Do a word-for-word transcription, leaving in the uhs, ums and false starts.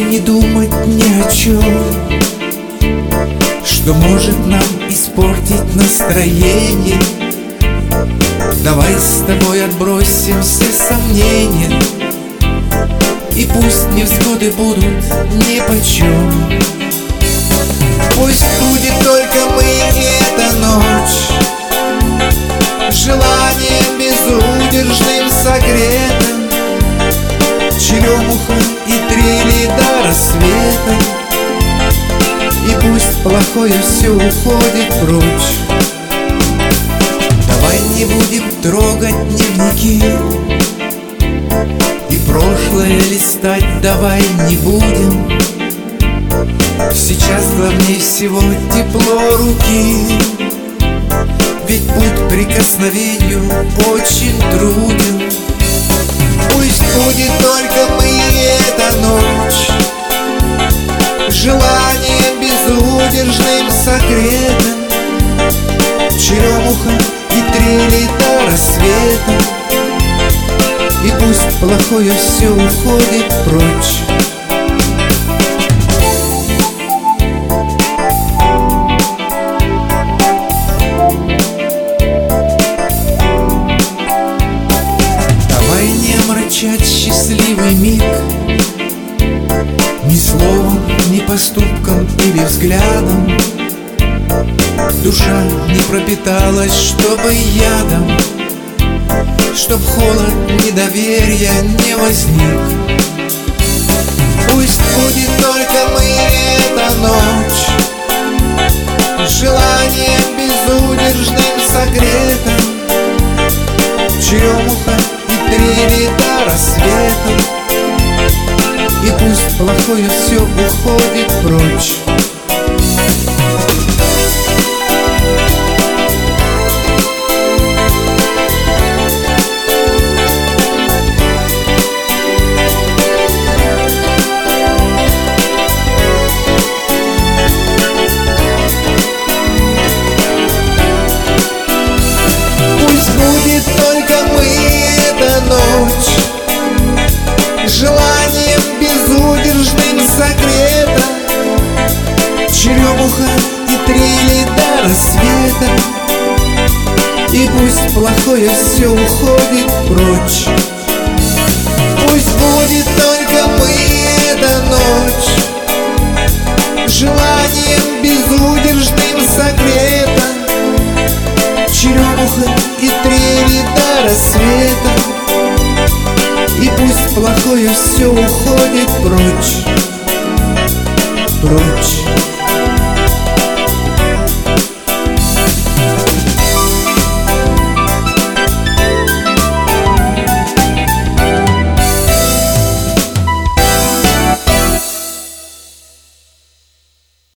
тобой не думать ни о чем, что может нам испортить настроение. Давай с тобой отбросим все сомнения, и пусть невзгоды будут нипочем. Пусть будет только мы и эта ночь, желанием безудержным согретым, черемуха и трели до рассвета. И пусть плохое все уходит прочь. Давай не будем трогать дневники, и прошлое листать давай не будем. Сейчас главнее всего тепло руки, ведь путь к прикосновению очень труден. Пусть будет только мы и эта ночь, желанием безудержным согретым, черемуха и трели до рассвета. И пусть плохое все уходит прочь. Давай не омрачать счастливый миг ни словом, ни поступком или взглядом. Душа не пропиталась, чтобы ядом, чтоб холод недоверия не возник. Пусть будет только мы и эта ночь, желанием безудержным согретым, черемуха и трели до рассвета. И пусть плохое все уходит прочь. Желанием безудержным согрета, черемуха и трели до рассвета. И пусть плохое все уходит прочь.